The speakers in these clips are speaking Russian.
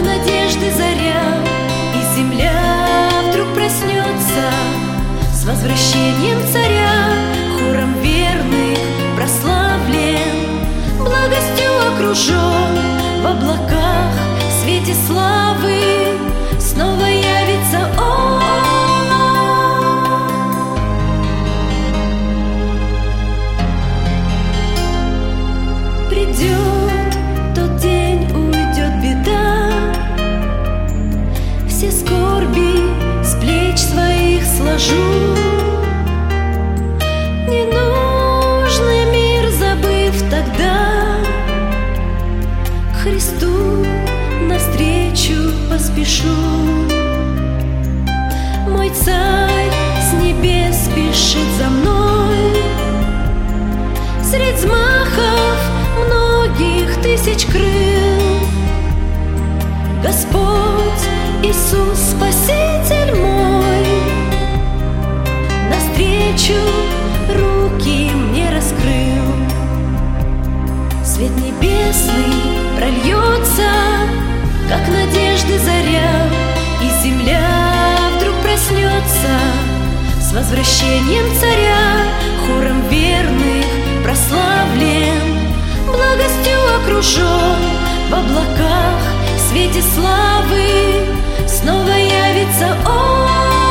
надежды заря, и земля вдруг проснется с возвращением царя. Хором верных прославлен, благостью окружен, в облаках в свете славы снова явится Он. Придет тот день, уйдет беда, все скорби с плеч своих сложу. Ненужный мир забыв тогда, к Христу навстречу поспешу. Мой Царь с небес спешит за мной, средь взмахов многих тысяч крыл. Господь Иисус, Спаситель мой, навстречу руки мне раскрыл. Свет небесный прольется, как надежды заря, и земля вдруг проснется с возвращением царя. Хором верных прославлен, благостью окружен, в облаках в свете славы снова явится Он.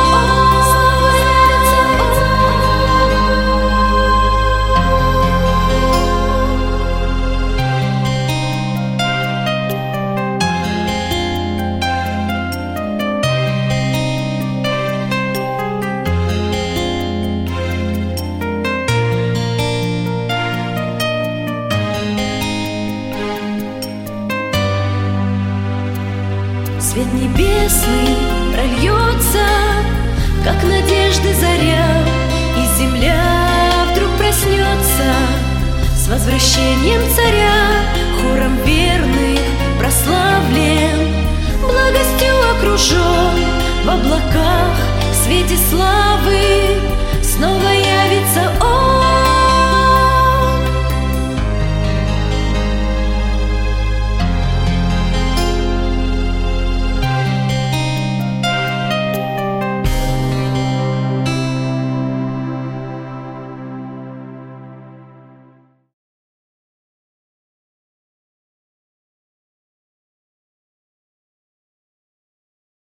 Свет небесный прольется, как надежды заря, и земля вдруг проснется с возвращением царя. Хором верных прославлен, благостью окружен, в облаках в свете славы